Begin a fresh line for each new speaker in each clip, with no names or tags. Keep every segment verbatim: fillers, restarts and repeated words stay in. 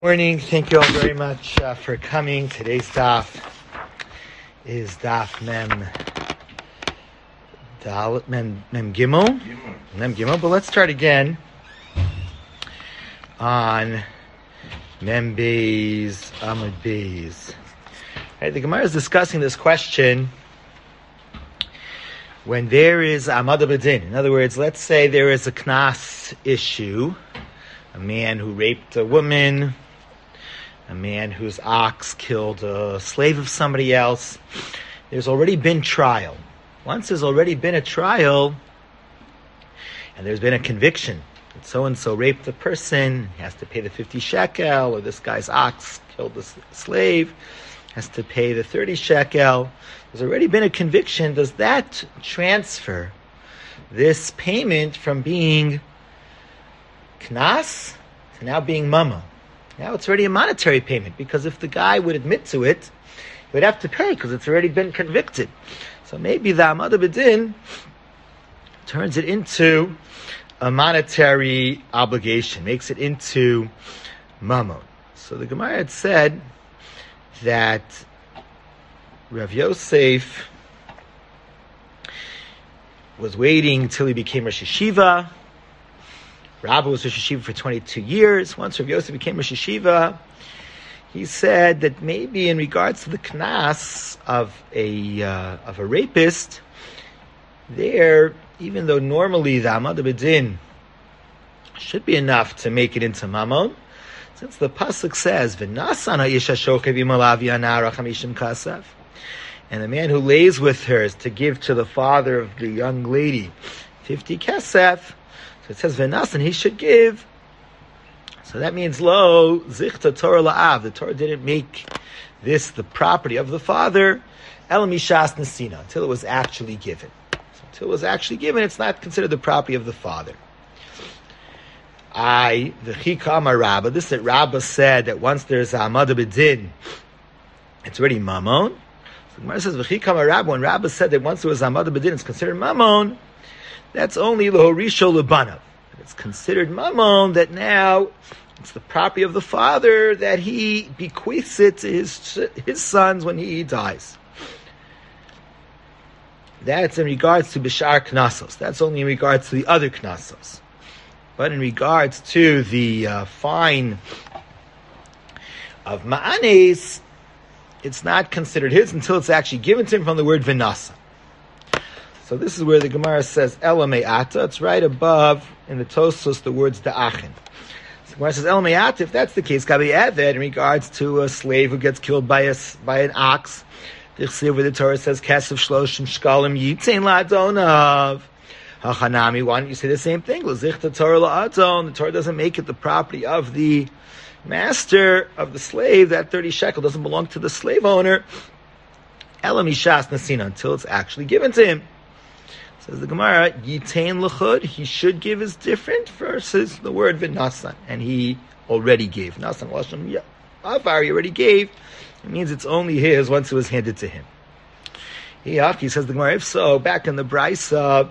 Morning. Thank you all very much uh, for coming. Today's daf is daf mem dal mem mem gimel mem gimel. But let's start again on mem beis amud beis. Right, the Gemara is discussing this question when there is amad b'din. In other words, let's say there is a knas issue, a man who raped a woman, a man whose ox killed a slave of somebody else. There's already been trial. Once there's already been a trial, and there's been a conviction that so-and-so raped the person, he has to pay the fifty shekel, or this guy's ox killed the slave, has to pay the thirty shekel. There's already been a conviction. Does that transfer this payment from being knas to now being mama? Now it's already a monetary payment, because if the guy would admit to it, he would have to pay because it's already been convicted. So maybe the Amad B'Din turns it into a monetary obligation, makes it into mamon. So the Gemara had said that Rav Yosef was waiting until he became Rosh Yeshiva. Rabbi was Rosh Yeshiva for twenty-two years. Once Rav Yosef became Rosh Yeshiva, he said that maybe in regards to the knas of a uh, of a rapist, there, even though normally the Amad B'Din should be enough to make it into mamon, since the pasuk says v'nasan ha'ish hashochev imolav yanara chamishim kasav, and the man who lays with her is to give to the father of the young lady fifty kesef. So it says Venas, and he should give. So that means lo zichta Torah la'av. The Torah didn't make this the property of the father el mishas nesina, until it was actually given. So until it was actually given, it's not considered the property of the father. I the chikama Rabbah. This that Rabbah said that once there's Amad B'Din, it's already mamon. So the Gemara says v'chikama Rabbah. When Rabbah said that once there was Amad B'Din, it's considered mamon. That's only l'horisho l'banav. It's considered mamon, that now it's the property of the father, that he bequeaths it to his, his sons when he dies. That's in regards to bishar knasos. That's only in regards to the other knasos. But in regards to the uh, fine of ma'anes, it's not considered his until it's actually given to him from the word vinasa. So this is where the Gemara says Ela Me'ata. It's right above in the Tosos the words Da'achin. So the Gemara says Ela Me'ata. If that's the case, Gabi Eved, in regards to a slave who gets killed by a by an ox, where the Torah says Kesef Shloshim Shkalim Yitain La'adonav. Hachanami. Why don't you say the same thing? L'zichta Torah La'adon. The Torah doesn't make it the property of the master of the slave. That thirty shekel doesn't belong to the slave owner. Ela Mishas Nasina, until it's actually given to him. Says the Gemara, Yitain l'chud, he should give is different versus the word v'nasan, and he already gave. Nasan l'shem avar, he already gave. It means it's only his once it was handed to him. He says the Gemara, if so, back in the Brisa,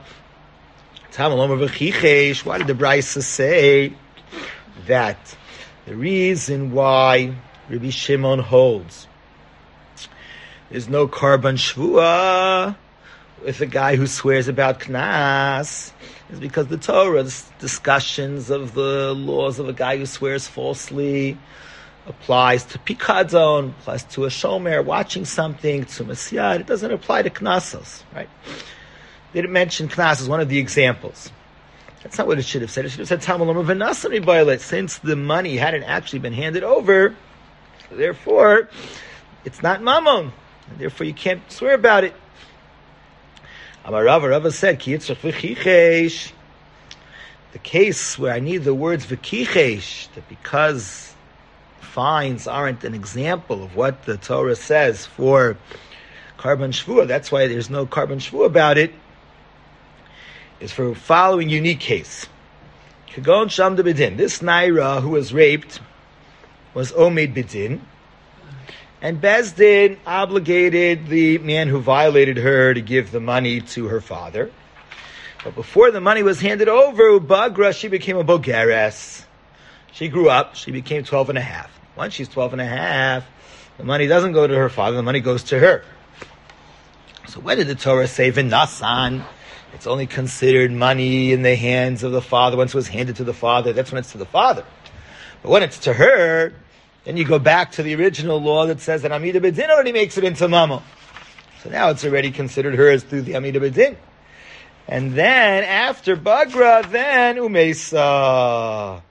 why did the Brisa say that the reason why Rabbi Shimon holds there's no karban shvuah with a guy who swears about knas is because the Torah's discussions of the laws of a guy who swears falsely applies to pikadon, applies to a shomer, watching something, to masiyad. It doesn't apply to knasos, right? They didn't mention knas as one of the examples. That's not what it should have said. It should have said tamalom v'nasani violet, since the money hadn't actually been handed over, therefore it's not mamon, and therefore you can't swear about it. Amar Rava, Rava said, Ki yitzrach v'chichesh. The case where I need the words v'chichesh, that because fines aren't an example of what the Torah says for karban shvuah, that's why there's no karban shvuah about it, is for following unique case. Kagon shamda b'din. This naira who was raped was omed b'din, and Bezdin obligated the man who violated her to give the money to her father. But before the money was handed over, Bagra, she became a bogeres. She grew up. She became twelve and a half. Once she's twelve and a half, the money doesn't go to her father, the money goes to her. So when did the Torah say v'nasan? It's only considered money in the hands of the father. Once it was handed to the father, that's when it's to the father. But when it's to her, then you go back to the original law that says that Amida B'Din already makes it into Mamo. So now it's already considered hers through the Amida B'Din. And then, after Bagra, then Umesa.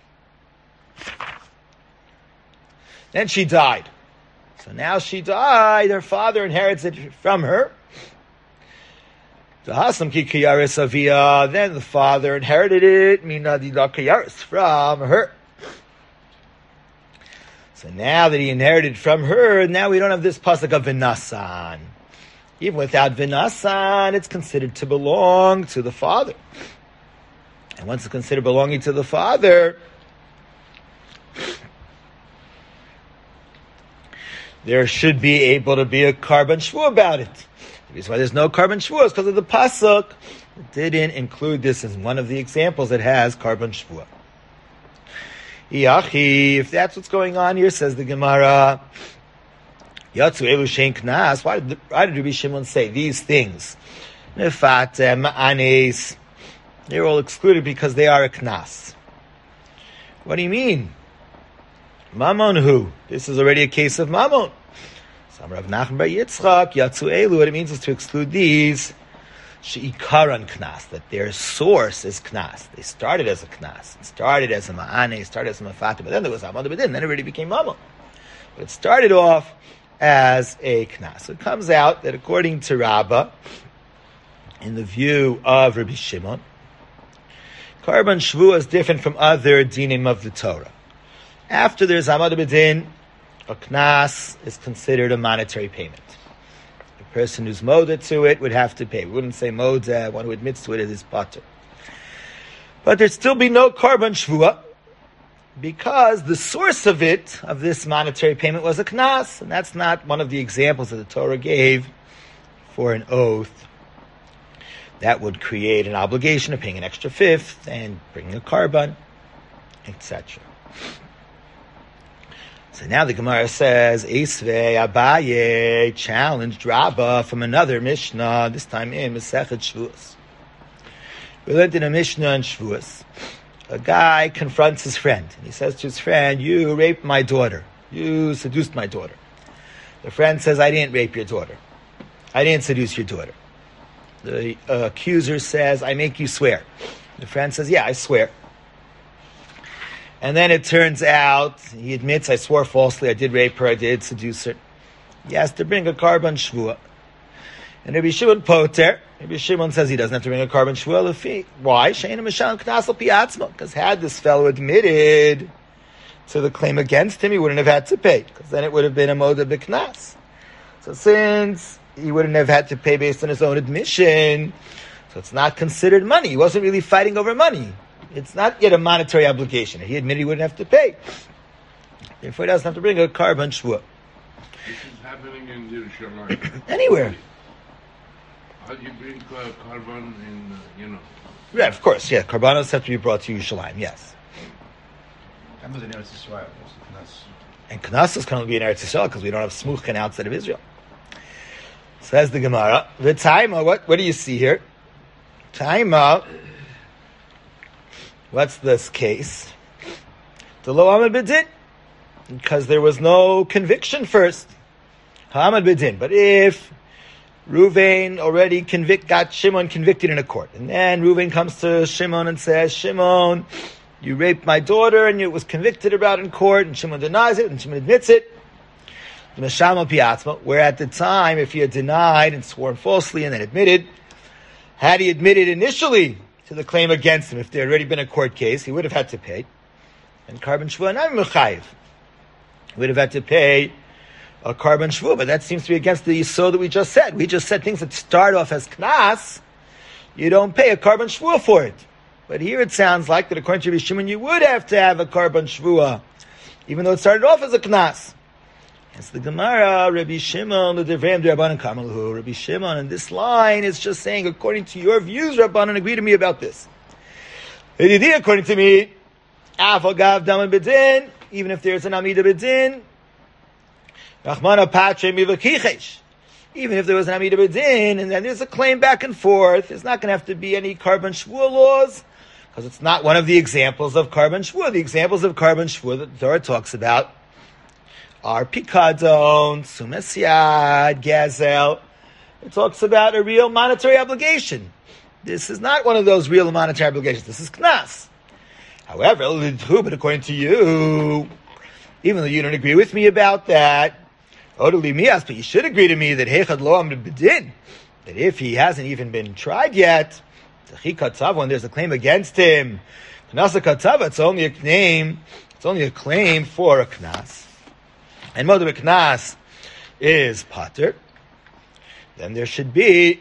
Then she died. So now she died, her father inherits it from her. Then the father inherited it, mina dida kayaris, from her. So now that he inherited from her, now we don't have this pasuk of vinasan. Even without vinasan, it's considered to belong to the father. And once it's considered belonging to the father, there should be able to be a carbon shvu about it. The reason why there's no carbon shvu is because of the pasuk. It didn't include this as one of the examples that has carbon shvu. Yachi, if that's what's going on here, says the Gemara, Yatsu elu shein knas. Why did why did Rabbi Shimon say these things? Nefat ma'anes. They're all excluded because they are a knas. What do you mean? Mamon who? This is already a case of mamon. Some Rav Nachman bar Yitzchak, Yatsu elu, what it means is to exclude these, she'ikaran knas, that their source is knas. They started as a knas. It started as a ma'ane, it started as a mafata, but then there was amad b'din, then it already became mamon. But it started off as a knas. So it comes out that according to Rabbah, in the view of Rabbi Shimon, carbon shvu is different from other dinim of the Torah. After there's amad b'din, a knas is considered a monetary payment. The person who's moda to it would have to pay. We wouldn't say moda, one who admits to it is pater. But there'd still be no carbon shvua, because the source of it, of this monetary payment, was a knas, and that's not one of the examples that the Torah gave for an oath that would create an obligation of paying an extra fifth and bringing a carbon, et cetera. So now the Gemara says, Esvei Abaye challenged Rabbah from another Mishnah, this time in Masechet Shavuos. We learned in a Mishnah in Shavuos. A guy confronts his friend, and he says to his friend, you raped my daughter. You seduced my daughter. The friend says, I didn't rape your daughter. I didn't seduce your daughter. The uh, accuser says, I make you swear. The friend says, yeah, I swear. And then it turns out, he admits, I swore falsely, I did rape her, I did seduce her. He has to bring a carbon shvua. And Rabbi Shimon poter, Rabbi Shimon says he doesn't have to bring a carbon shvua. Why? Because had this fellow admitted to the claim against him, he wouldn't have had to pay. Because then it would have been a moda b'knas. So since he wouldn't have had to pay based on his own admission, so it's not considered money. He wasn't really fighting over money. It's not yet a monetary obligation. He admitted he wouldn't have to pay. Therefore, he doesn't have to bring a carbon shvua.
This is happening in Yerushalayim.
Anywhere.
How do you bring uh, carbon in, uh, you know?
Yeah, of course, yeah. Carbonos have to be brought to Yerushalayim, yes.
That was in Eretz Yisrael.
And Knas can only be in Eretz Yisrael because we don't have Smuchkin outside of Israel. Says the Gemara, the Taima, what, what do you see here? Taima, what's this case? The lo amad b'din, because there was no conviction first. Ha'amad b'din. But if Ruvain already convict, got Shimon convicted in a court, and then Ruvain comes to Shimon and says, Shimon, you raped my daughter, and it was convicted about in court, and Shimon denies it, and Shimon admits it. Where at the time, if he had denied and sworn falsely and then admitted, had he admitted initially to the claim against him, if there had already been a court case, he would have had to pay. And carbon shvua, not mechayiv. He would have had to pay a carbon shvua, but that seems to be against the yisod that we just said. We just said things that start off as knas, you don't pay a carbon shvua for it. But here it sounds like that according to Rabbi Shimon, you would have to have a carbon shvua, even though it started off as a knas. It's the Gemara, Rabbi Shimon, the Devrei Rabbanan Kamalhu. Rabbi Shimon, in this line, is just saying, according to your views, Rabbanan, agree to me about this. According to me, Afagav Daman B'din, even if there's an Amida B'Din, Rachmana Patre Mivakichesh, even if there was an Amida B'Din, and then there's a claim back and forth, there's not going to have to be any Karban Shvuah laws, because it's not one of the examples of Karban Shvuah. The examples of Karban Shvuah that the Torah talks about are Pikadon, Sumesyad, Gazel. It talks about a real monetary obligation. This is not one of those real monetary obligations. This is Knas. However, but according to you, even though you don't agree with me about that, but you should agree to me that Heichad Lo Amid B'Din, that if he hasn't even been tried yet, when there's a claim against him, Knasa Katava, it's only a claim, it's only a claim for a Knas. And Moed Knas is Pater, then there should be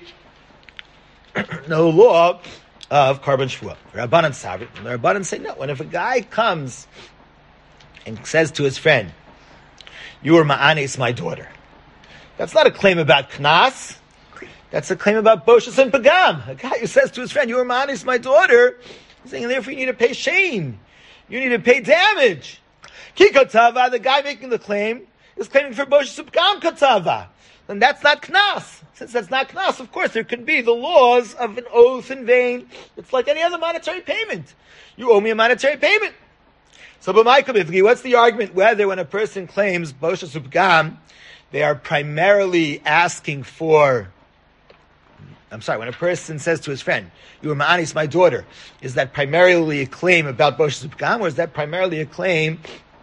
no law of Karban Shvuah. Rabbanan Savit. The Rabbanan say no. When if a guy comes and says to his friend, "You are Ma'anes, my daughter," that's not a claim about Knas. That's a claim about Boshas and Pagam. A guy who says to his friend, "You are Ma'anes, my daughter," he's saying, therefore you need to pay shame. You need to pay damage. Ki Katava, the guy making the claim, is claiming for Boshas and Pagam Katava. Then that's not Knas. Since that's not Knas, of course, there can be the laws of an oath in vain. It's like any other monetary payment. You owe me a monetary payment. So, what's the argument whether when a person claims Boshas Upgam, they are primarily asking for, I'm sorry, when a person says to his friend, "You are Ma'anis, my daughter," is that primarily a claim about Boshas Upgam, or is that primarily a claim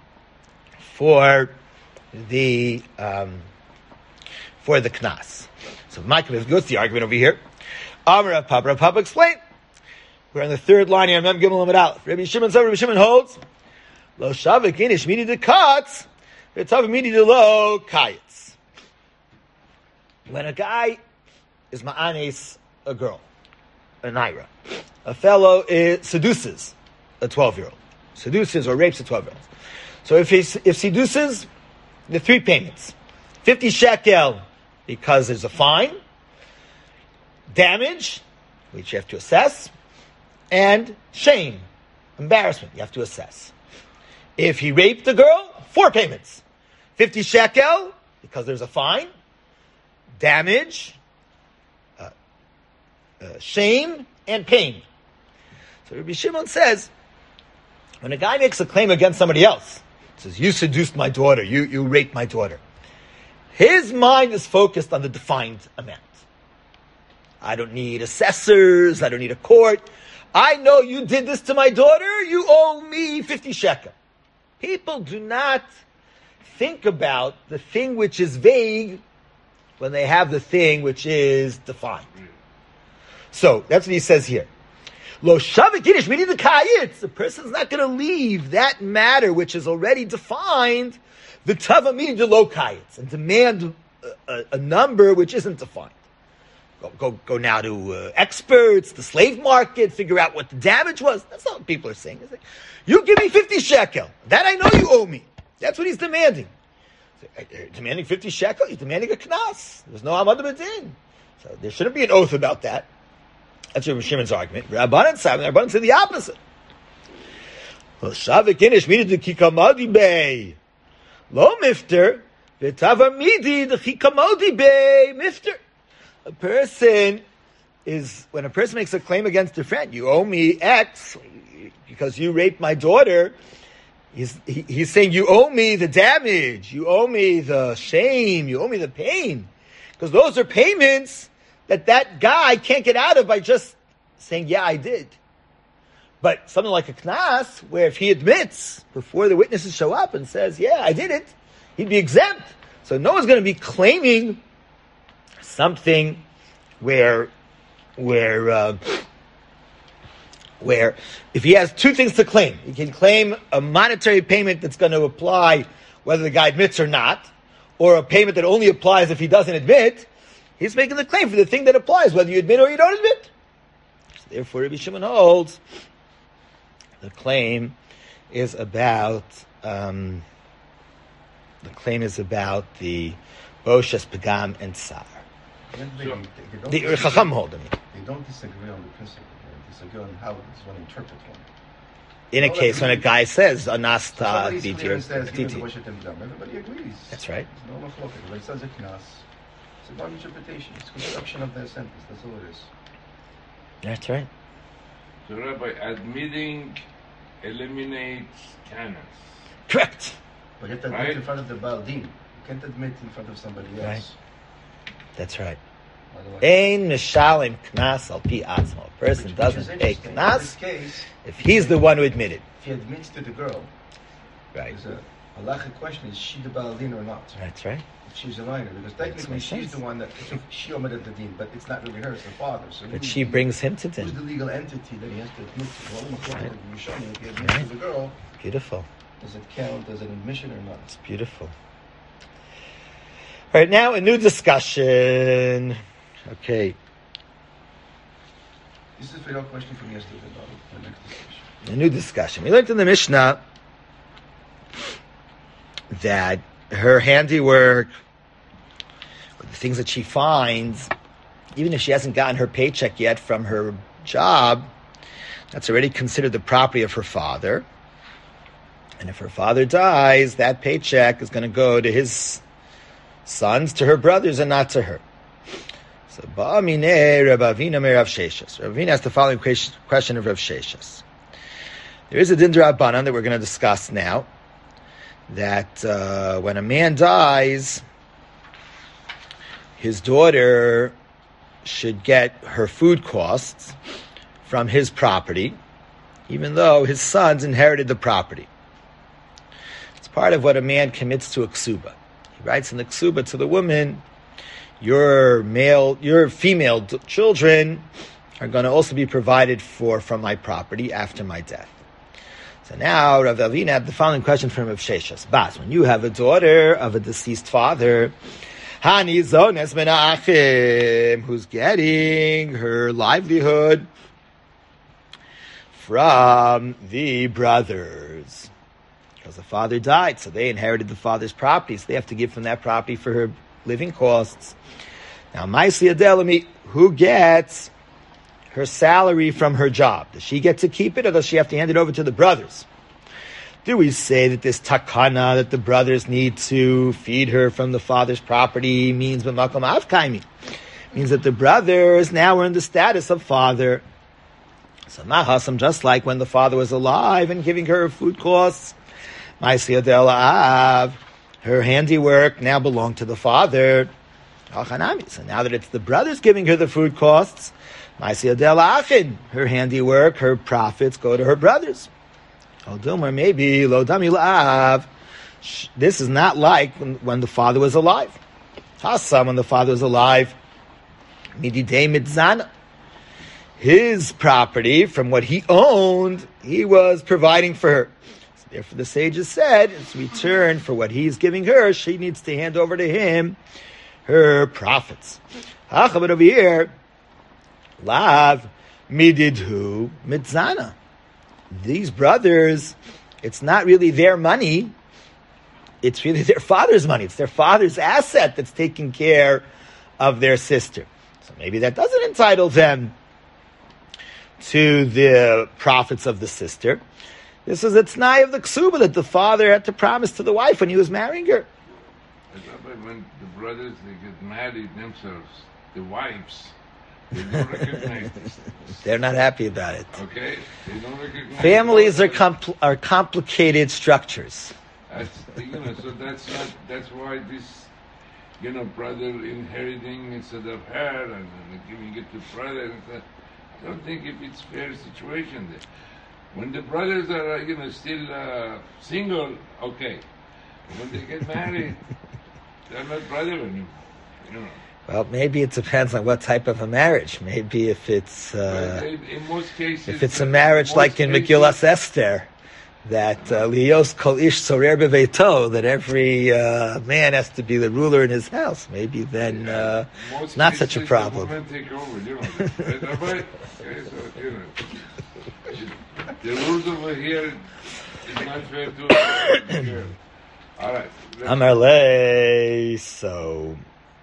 for the, um, for the Knas? So, Michael, what's the argument over here? Amar Papa, Rav Papa explain. We're on the third line here. Mem Gimel Amud Aleph. Rabbi Shimon, so Rabbi Shimon holds, Lo Shavik Inish Mini de Katz, V'Tav Mini de Lo Kayitz. When a guy is Ma'anes, a girl, a Naira, a fellow is, seduces a twelve-year-old, seduces or rapes a twelve-year-old. So if he if seduces, the three payments, fifty shekel, because there's a fine, damage, which you have to assess, and shame, embarrassment, you have to assess. If he raped the girl, four payments. fifty shekel, because there's a fine, damage, uh, uh, shame, and pain. So Rabbi Shimon says, when a guy makes a claim against somebody else, says, "You seduced my daughter, you, you raped my daughter," his mind is focused on the defined amount. I don't need assessors. I don't need a court. I know you did this to my daughter. You owe me fifty shekel. People do not think about the thing which is vague when they have the thing which is defined. So that's what he says here. Lo shavik Yiddish, we need the kayitz. The person's not going to leave that matter which is already defined, the tava meaning the low kayitz, and demand a, a, a number which isn't defined. Go, go, go now to uh, experts, the slave market, figure out what the damage was. That's not what people are saying. Like, you give me fifty shekel. That I know you owe me. That's what he's demanding. So, uh, demanding fifty shekel, he's demanding a knas. There's no amad b'din. So there shouldn't be an oath about that. That's Rabbi Shimon's argument. Rabbanan said, Rabbanan said the opposite. Well, shavik inish needed to kikamadi bay. Lo mifter, v'tava midi the chikamodi bay mifter. A person is, when a person makes a claim against a friend, you owe me X because you raped my daughter, he's, he, he's saying you owe me the damage, you owe me the shame, you owe me the pain. Because those are payments that that guy can't get out of by just saying, yeah, I did. But something like a knas, where if he admits before the witnesses show up and says, yeah, I did it, he'd be exempt. So no one's going to be claiming something where, where, uh, where if he has two things to claim, he can claim a monetary payment that's going to apply whether the guy admits or not, or a payment that only applies if he doesn't admit. He's making the claim for the thing that applies whether you admit or you don't admit. So therefore, Rabbi Shimon holds the claim is about um, the claim is about the Boshas, Pagam, and Tsar.
They,
So-
they, they,
The Chacham hold, I mean.
they don't disagree on the principle. They disagree on how this one interprets one.
in a
Well,
case when a
agrees.
guy says, Anasta
Somebody
Bitir
clearly says, "Give
Titi."
him the Washet Emgam." Everybody agrees.
That's right.
There's no machloket. When it says a knas, it's a wrong interpretation. It's construction of the sentence. That's all it is.
That's right.
So, Rabbi, admitting eliminates canas.
Correct.
But you have to admit
Right.
in front of the Baal Din. You can't admit in front of somebody else.
Right. That's right.
Otherwise-
Ein mishalim knas al pi atzmo. A person
Which- which is
doesn't pay
interesting. In this
knas
case,
if he's the one who admitted.
if he admits to the girl,
Right.
there's a halachic question: is she the Baal Din or not?
That's right.
If she's a minor, because technically
makes
she's
sense.
the one that she omitted the din, but it's not really her; it's the father. So
But
who's
she
the-
brings him to
Who's the
din.
legal entity that he has to admit to? Well,
Right.
if he admits
Right.
to the girl,
Beautiful.
does it count as an admission or not?
It's beautiful. All right, now a new discussion. Okay,
This is a real question from yesterday, about the next discussion.
a new discussion. We learned in the Mishnah that her handiwork, or the things that she finds, even if she hasn't gotten her paycheck yet from her job, that's already considered the property of her father. And if her father dies, that paycheck is going to go to his sons, to her brothers, and not to her. So, Ba'amine Rav Avina me Rav Sheshas. Rav Avina asked the following question of Rav Sheshas. There is a din d'Rabbanan that we're going to discuss now, that uh, when a man dies, his daughter should get her food costs from his property, even though his sons inherited the property. It's part of what a man commits to a ksuba. He writes in the ksuba to the woman, your male, your female d- children are going to also be provided for from my property after my death. So now Rav Avina had the following question from Rav Sheshas. Bas, when you have a daughter of a deceased father, Hani Zones Menachem, who's getting her livelihood from the brothers. Because the father died, so they inherited the father's property, so they have to give from that property for her living costs. Now, Maisi Adelami, who gets her salary from her job? Does she get to keep it, or does she have to hand it over to the brothers? Do we say that this takana, that the brothers need to feed her from the father's property, means b'makom avkaimi? Means that the brothers now are in the status of father. So mahasam, just like when the father was alive and giving her food costs, Maisi Adela Av, her handiwork now belonged to the father. So now that it's the brothers giving her the food costs, Maisi Adela Achin, her handiwork, her profits go to her brothers. Or maybe Lo Dami La'av. This is not like when, when the father was alive. Hasam, when the father was alive, Mididei Midzana. His property, from what he owned, he was providing for her. So therefore the sages said, in return for what he's giving her, she needs to hand over to him her profits. But over here, Lav Mididhu Midzana. These brothers, it's not really their money, it's really their father's money. It's their father's asset that's taking care of their sister. So maybe that doesn't entitle them to the profits of the sister. This is a t'nai of the ksuba that the father had to promise to the wife when he was marrying her.
When the brothers, they get married themselves, the wives, they don't recognize this.
They're not happy about it.
Okay? They don't recognize
Families are
brothers.
compl- are complicated structures.
That's, you know, so that's not, that's why this, you know, brother inheriting instead of her and, and giving it to brother. And that, I don't think if it's fair situation there. When the brothers are, uh, you know, still uh, single, okay. When they get married, they're not brother anymore, you know.
Well, maybe it depends on what type of a marriage. Maybe if it's
But
uh,
they- in most cases,
if it's a
in
marriage
most
like in
cases-
Megillas Esther, that uh, lios kol ish sorer beveito, that every uh, man has to be the ruler in his house. Maybe then uh,
Most
it's not such a
cases,
problem.
The women take over, you know. Right, Rabbi? Okay, so, you know, the rules over here is not fair to the girl. All right. let's-
Amar le. So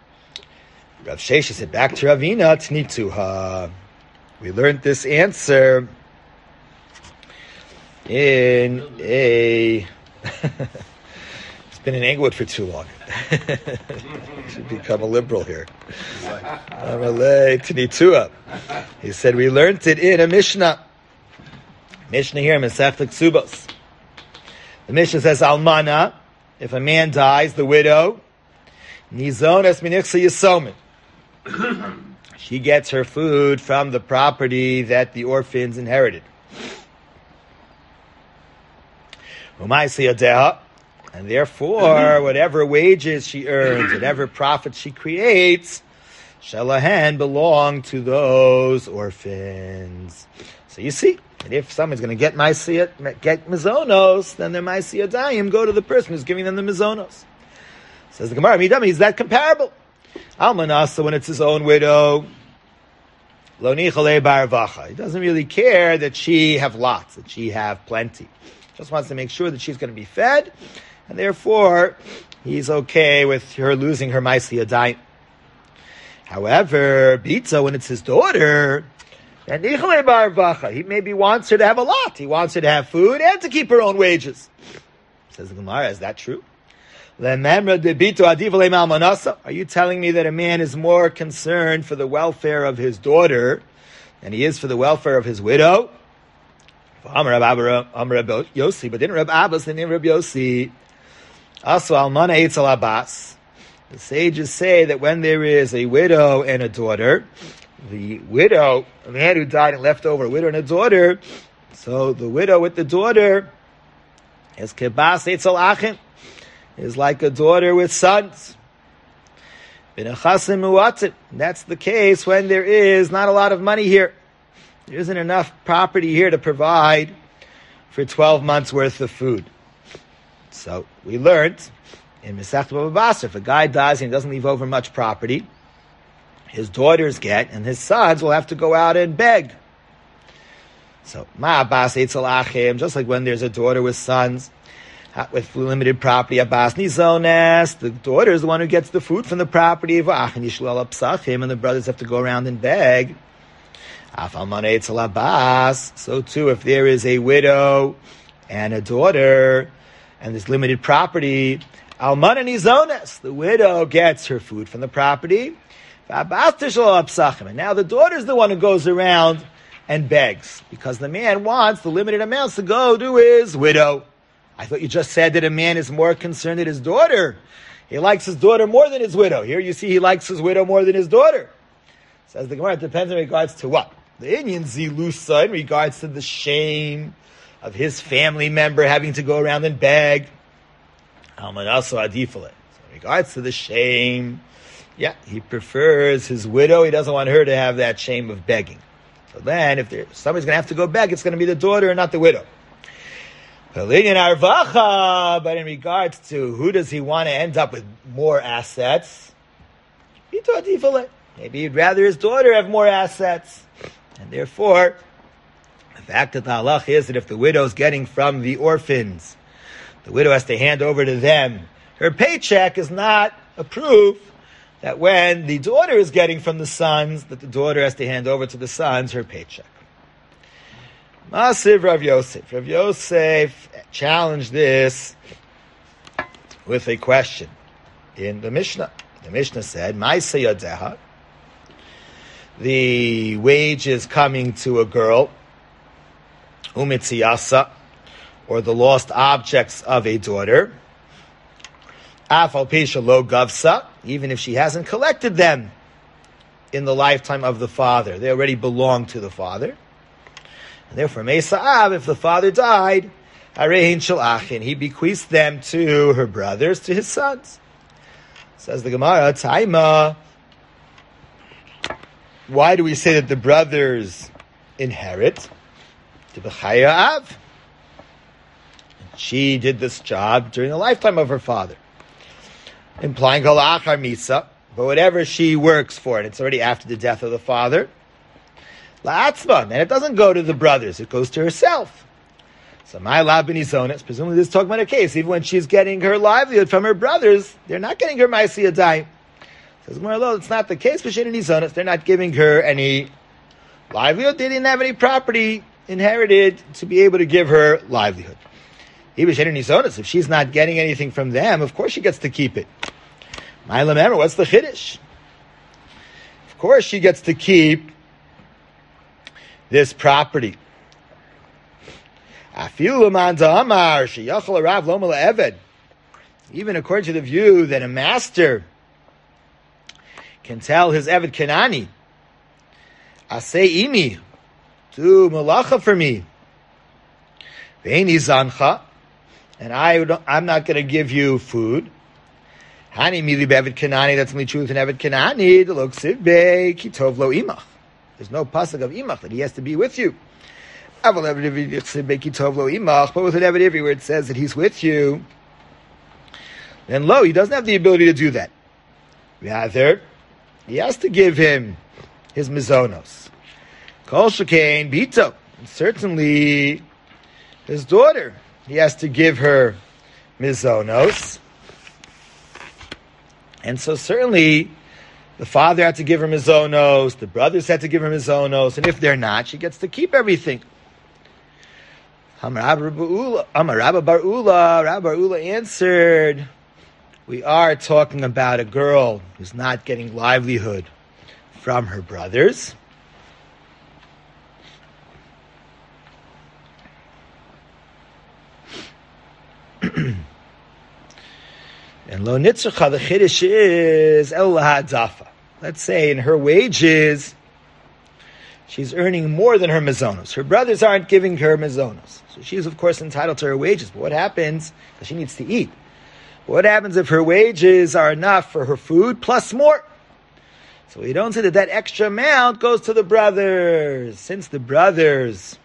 Rav Shesha said back to Ravina Tnituha. We learned this answer in a... It's been in England for too long. Should become a liberal here. Amalei Tnitua. He said, we learned it in a Mishnah. Mishnah here, Masechta Ksubos. The Mishnah says, Almana, if a man dies, the widow, Nizonas Minichsa Yisomin. She gets her food from the property that the orphans inherited. And therefore, whatever wages she earns, whatever profit she creates, shalahan belong to those orphans. So you see, that if someone's going to get maisiyat, get mizonos, then their maisiyadayim go to the person who's giving them the mizonos. Says the Gemara, Midami, is that comparable? Almanasa, when it's his own widow, lo nichale barvacha. He doesn't really care that she have lots, that she have plenty. Just wants to make sure that she's going to be fed, and therefore he's okay with her losing her maisiyadayim. However, Bitza, when it's his daughter, and he maybe wants her to have a lot. He wants her to have food and to keep her own wages. Says the Gemara, is that true? Are you telling me that a man is more concerned for the welfare of his daughter than he is for the welfare of his widow? But didn't Reb Abbas and Reb Yossi also Almana Eitzel Abbas? The sages say that when there is a widow and a daughter, the widow, a man who died and left over a widow and a daughter, so the widow with the daughter is kebas Eitzel Achim, is like a daughter with sons. That's the case when there is not a lot of money here. There isn't enough property here to provide for twelve months worth of food. So we learned in Masechta Bava Basra, if a guy dies and he doesn't leave over much property, his daughters get, and his sons will have to go out and beg. So, ma'abas eitzel achim, just like when there's a daughter with sons, with limited property, Abbas Nizones, the daughter is the one who gets the food from the property, and the brothers have to go around and beg. So too, if there is a widow and a daughter, and there's limited property, Almana Nizones, the widow gets her food from the property, and now the daughter is the one who goes around and begs, because the man wants the limited amounts to go to his widow. I thought you just said that a man is more concerned at his daughter. He likes his daughter more than his widow. Here you see he likes his widow more than his daughter. Says the Gemara, it depends in regards to what? The Inyan Zilusa, in regards to the shame of his family member having to go around and beg. Almanaso Adifalet. In regards to the shame, yeah, he prefers his widow. He doesn't want her to have that shame of begging. So then, if there, somebody's going to have to go beg, it's going to be the daughter and not the widow. But in regards to who does he want to end up with more assets, maybe he'd rather his daughter have more assets. And therefore, the fact that the halach is that if the widow's getting from the orphans, the widow has to hand over to them, her paycheck is not a proof that when the daughter is getting from the sons, that the daughter has to hand over to the sons her paycheck. Masiv Rav Yosef. Rav Yosef challenged this with a question in the Mishnah. The Mishnah said, Ma'aseh Yadeha, the wages coming to a girl, umitziyasa, or the lost objects of a daughter, afal pisha lo gavsa, even if she hasn't collected them in the lifetime of the father. They already belong to the father. And therefore, Mesa'av, if the father died, Harein shel achin, he bequeaths them to her brothers, to his sons. Says the Gemara, Taima, why do we say that the brothers inherit? To B'chaya Av. She did this job during the lifetime of her father. Implying Halachar Misa, but whatever she works for, and it's already after the death of the father, La'atzma, and it doesn't go to the brothers, it goes to herself. So my Labinizonis, presumably this is talking about a case, even when she's getting her livelihood from her brothers, they're not getting her Ma'aseh Yadayim. Says Gemara, it's not the case for Sheni Nizonis, they're not giving her any livelihood, they didn't have any property inherited to be able to give her livelihood. If she's not getting anything from them, of course she gets to keep it. What's the chiddush? Of course she gets to keep this property. Even according to the view that a master can tell his Eved Kanani, Asay imi, do malacha for me. Ve'eni zancha, and I, I'm not going to give you food. Hani mili be'Eved Kanani, that's only true with an Eved Kanani, the loksiv be kitov lo imach. There's no pasuk of imach that he has to be with you. But with an Eved everywhere it says that he's with you, then lo, he doesn't have the ability to do that. Rather, he has to give him his mizonos. Kol shekain bito. And certainly, his daughter, he has to give her mizonos. And so certainly, the father had to give her mizonos, the brothers had to give her mizonos, and if they're not, she gets to keep everything. Amar Rabba Bar Ula, Rabba Bar Ula answered, we are talking about a girl who's not getting livelihood from her brothers. And lo nitzcha, the chiddush is el ha'adafa. Let's say in her wages, she's earning more than her mizonos. Her brothers aren't giving her mizonos. So she's, of course, entitled to her wages. But what happens? She needs to eat. What happens if her wages are enough for her food plus more? So we don't say that that extra amount goes to the brothers. Since the brothers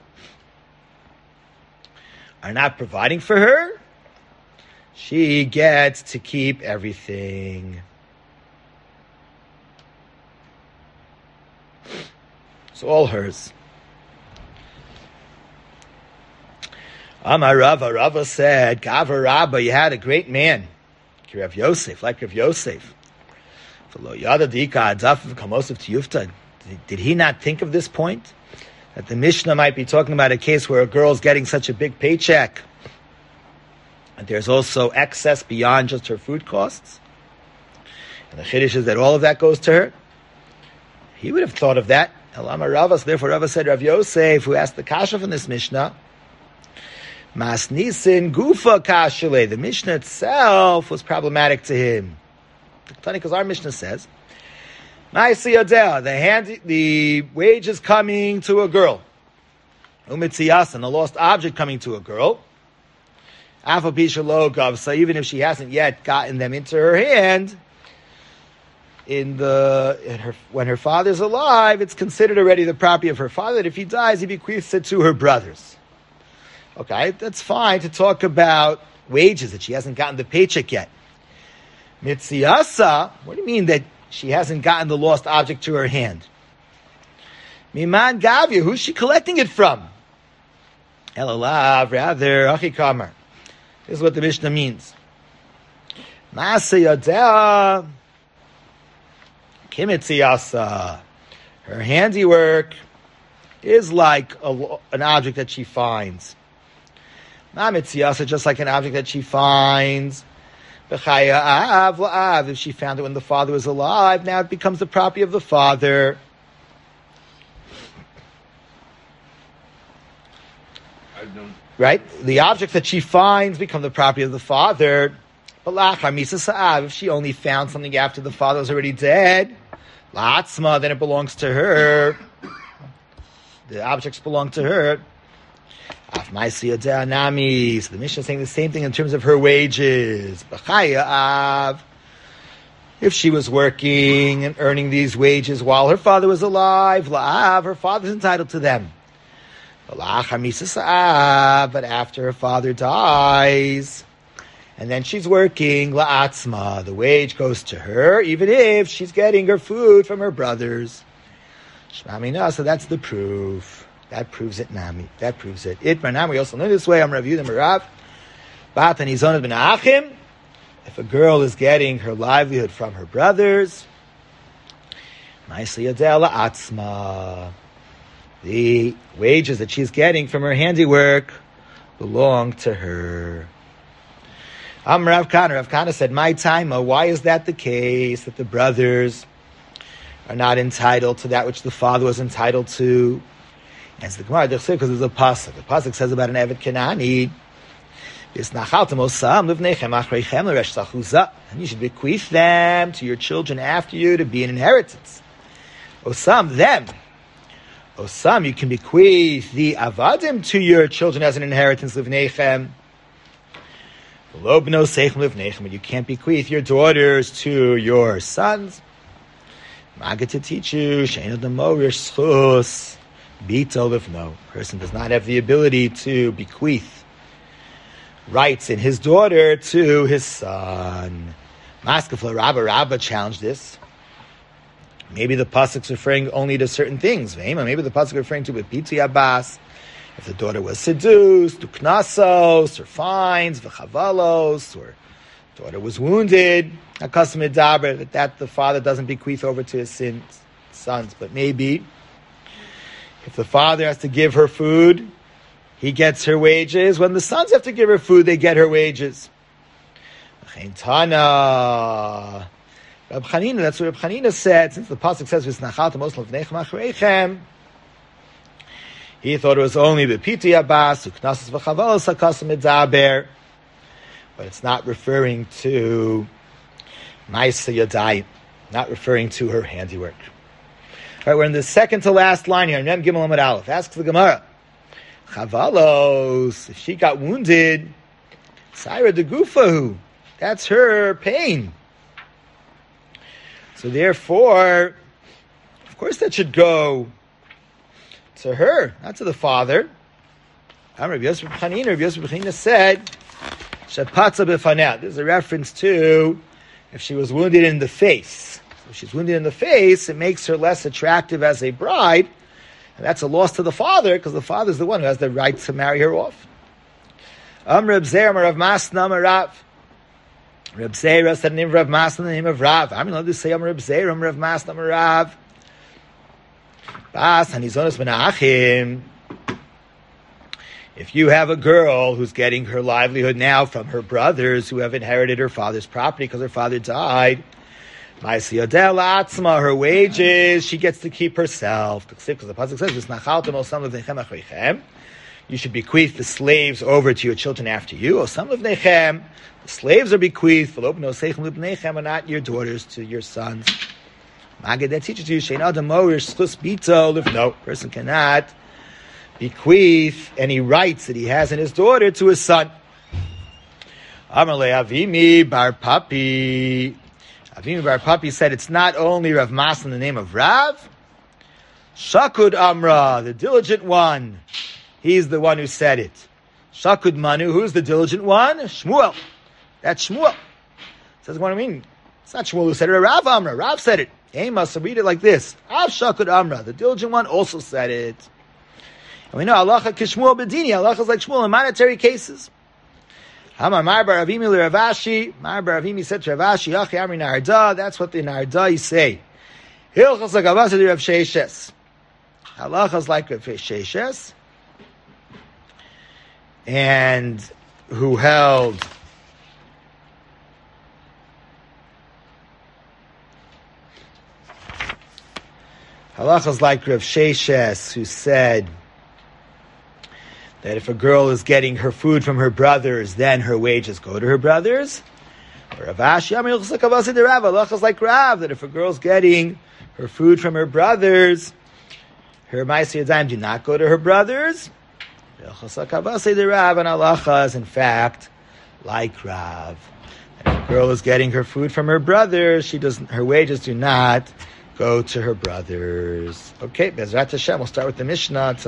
are not providing for her, she gets to keep everything. It's all hers. Amar Rava, Rava said, Gavar Rabba, you had a great man, Rav Yosef, like Rav Yosef. Did he not think of this point? That the Mishnah might be talking about a case where a girl's getting such a big paycheck, and there's also excess beyond just her food costs. And the chiddush is that all of that goes to her. He would have thought of that. Elama Rava, so therefore Rava said, Rav Yosef, who asked the kasha from this Mishnah, Mas Nisin Gufa Kashale. The Mishnah itself was problematic to him. Because our Mishnah says, the hand, the wage is coming to a girl. Umitziyasan, the lost object coming to a girl. So even if she hasn't yet gotten them into her hand, in the in her when her father's alive, it's considered already the property of her father. That if he dies, he bequeaths it to her brothers. Okay, that's fine to talk about wages, that she hasn't gotten the paycheck yet. Mitziyasa, what do you mean that she hasn't gotten the lost object to her hand? Miman Gavya, who's she collecting it from? Elalav, rather, Achikamar. This is what the Mishnah means. Masayadeh, Kimitziyasa. Her handiwork is like a, an object that she finds. Mamitziyasa, just like an object that she finds. If she found it when the father was alive, now it becomes the property of the father.
I don't.
Right? The objects that she finds become the property of the father. But if she only found something after the father was already dead, then it belongs to her. The objects belong to her. So the Mishnah is saying the same thing in terms of her wages. If she was working and earning these wages while her father was alive, her father's entitled to them. But after her father dies, and then she's working, the wage goes to her, even if she's getting her food from her brothers. So that's the proof. That proves it, Nami. That proves it. It, Nami, we also know this way. I'm Rav Yehuda Merav. Batan Izonah ben Achim. If a girl is getting her livelihood from her brothers, Ma'aseh Yadeh la'atzma. The wages that she's getting from her handiwork belong to her. Am Rav Kana. Rav Kana said, my time, why is that the case, that the brothers are not entitled to that which the father was entitled to? And it's the Gemara, because there's a pasuk. The pasuk says about an Evet Kenani, and you should bequeath them to your children after you to be an inheritance. Osam, them. Osam, you can bequeath the avadim to your children as an inheritance, livnechem. But you can't bequeath your daughters to your sons. Maga to teach you, no. Person does not have the ability to bequeath rights in his daughter to his son. Maskefla Rabba Rabba challenged this. Maybe the pasuk's referring only to certain things. Maybe the pasuk referring to B'Piti Abbas. If the daughter was seduced, to knasos, or fines, v'chavalos, or daughter was wounded, akasim medaber, that that the father doesn't bequeath over to his sins, sons. But maybe if the father has to give her food, he gets her wages. When the sons have to give her food, they get her wages. Tana. Reb Chanina, that's what Reb Chanina said, since the pasuk says, "V'snachaltem osel v'nechem achreichem," he thought it was only B'Piti Abbas, Uknasos v'chavalos hakasim medaber, but it's not referring to Ma'aseh Yadayim, not referring to her handiwork. All right, we're in the second to last line here. Mem Gimel Amud Aleph. Asks the Gemara, Chavalos, if she got wounded, Saira de Gufahu, that's her pain. So therefore, of course that should go to her, not to the father. Rabbi Yosef Chanina, Rabbi Yosef Chanina said, Shapatza b'faneh. This is a reference to if she was wounded in the face. So if she's wounded in the face, it makes her less attractive as a bride, and that's a loss to the father, because the father is the one who has the right to marry her off. Am Reb Zera, Rav Masna, Rav. Reb Zera said the name of Rav Masna, the name of Rav. I mean, let us say Am Reb Zera, Rav Masna, Rav. Bas hanizonos menachim. If you have a girl who's getting her livelihood now from her brothers who have inherited her father's property because her father died, her wages, she gets to keep herself. Because the pasuk says, you should bequeath the slaves over to your children after you. The slaves are bequeathed, but not your daughters to your sons. That teaches you, no, person cannot bequeath any rights that he has in his daughter to his son. Amarle Avimi Bar Papi. Avimi Bar Papi said it's not only Rav Mas in the name of Rav. Shakud Amra, the diligent one. He's the one who said it. Shakud Manu, who's the diligent one? Shmuel. That's Shmuel. Says what I mean. It's not Shmuel who said it. Rav Amra. Rav said it. Amos, read it like this. Av Shakud Amra, the diligent one, also said it. And we know halacha kishmuel bedini. Halacha is like Shmuel in monetary cases. Hamar Mar Bar Avimi l'Ravashi. Mar Bar Avimi said to Ravashi, Achi Amri Narda. That's what the Nardai say. Hilchas like Avasa de Rav Sheishes. Halacha is like Rav Sheishes, and who held halacha is like Rav Sheishes, who said that if a girl is getting her food from her brothers, then her wages go to her brothers. Rav Ashi, halacha is like Rav, that if a girl's getting her food from her brothers, her ma'aseh yadayim do not go to her brothers. And halacha is in fact like Rav. And if a girl is getting her food from her brothers, she doesn't. Her wages do not go to her brothers. Okay, Bezrat Hashem, we'll start with the Mishnah.